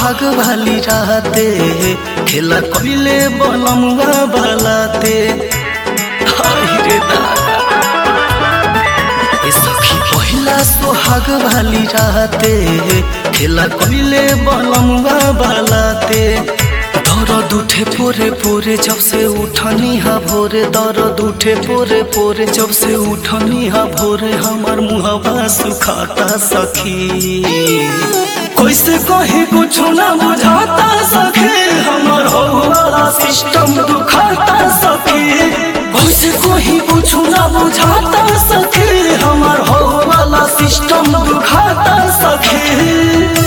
सोहाग वाली राते खेला कइले बलमुआ बालाते हाय रे दादा ए सखी पहिला सोहाग वाली राते खेला कइले बलमुआ बालाते दर्द उठे पोरे पोरे जब से उठनी हा भोरे दर्द उठे पोरे पोरे जब से उठनी हा भोरे हमार मुहवा सुखाता सखी कैसे कहीं कुछ ना बुझाता सखी हमार हो वाला सिस्टम दुखाता सखी कैसे कहीं कुछ ना बुझाता सखी हमार हो वाला सिस्टम दुखाता सखी।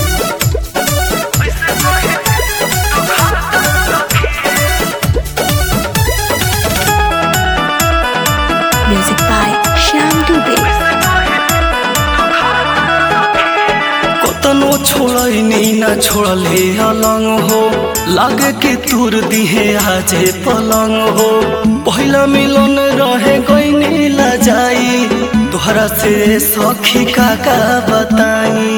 Music by Shyam Dubey. कतनो छोड़नी न छोड़ले अलंग हो लागे कि तुर दिहे आजे पलंग हो पहला मिलन रहे गईनी ला जाई तोहरा से सखी काका बताई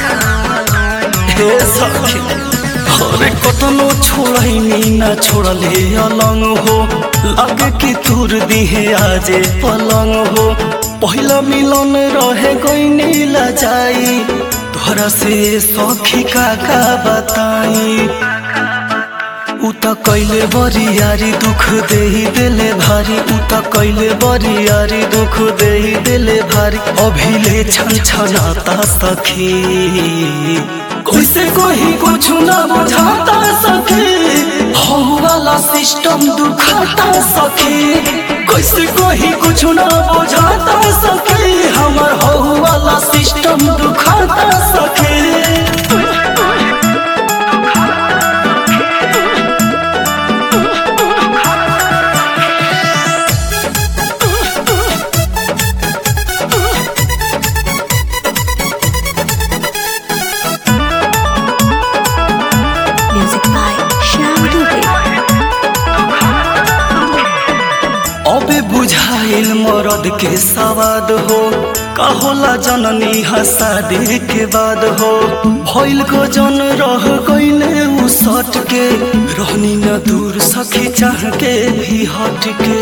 हे सखी अरे कतनो छोड़नी न छोड़ले अलंग हो लागे कि तुर दिहे आजे पलंग हो पहला मिलन रहे गईनी ला जाई तोहरा से सखी काका बताई उता कैले बरियारी दुख देही दिले भारी उता कैले बरियारी दुख देही दिले भारी अभिले छन छनाता सखी कैसे कोई कुछ ना बुझाता सखी हो वाला सिस्टम दुखाता सखी कैसे कोई कुछ ना बुझाता सखी हमार हो वाला सिस्टम दुखाता सखी। Music by Shyam Dubey. अबे बुझाइल मरद के सवाद हो कहोला जननी हसादे के बाद हो भइल को जन रह गइले उ सट के रहनी न दूर सखी चाह के भी हट के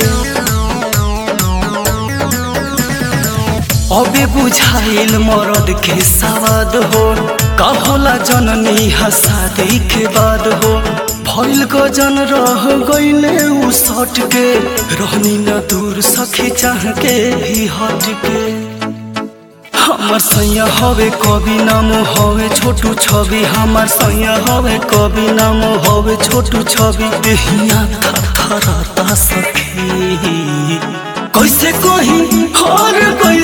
अबे बुझाइल मरद के सवाद हो कहोला जननी हसादे के बाद हो भइल को जन रह गइले उ सट के रहनी न दूर सखी चाह के भी हट के हमार सैया हवे कवि नाम हवे छोटू छवि हमार सैया हवे कवि नाम हवे छोटू छवि देहिया थरथराता सखी कैसे कही और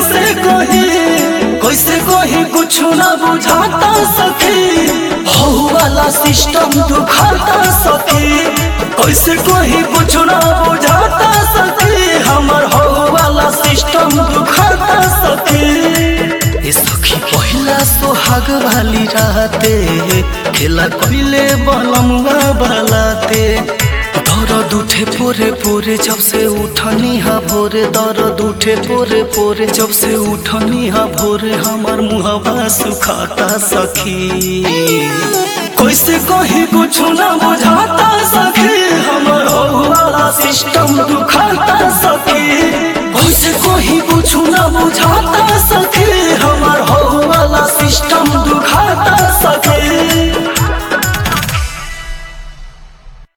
कैसे कही कुछ ना बुझाता सखी हो वाला सिस्टम दुखाता सखी कैसे कही कुछ ना बुझाता सखी हमार हो वाला सिस्टम दुखाता सखी। ए सखी पहिला सोहाग वाली राते खेला कइले बलमुआ बालाते दर्द उठे पोरे पोरे जब से उठनी हा भोरे दर्द उठे पोरे पोरे जब से उठनी हा भोरे हमार मुहवा सुखाता सखी कैसे कहीं कुछ ना बुझाता सखी हमार हो वाला सिस्टम दुखाता सखी कैसे कहीं कुछ ना बुझाता सखी।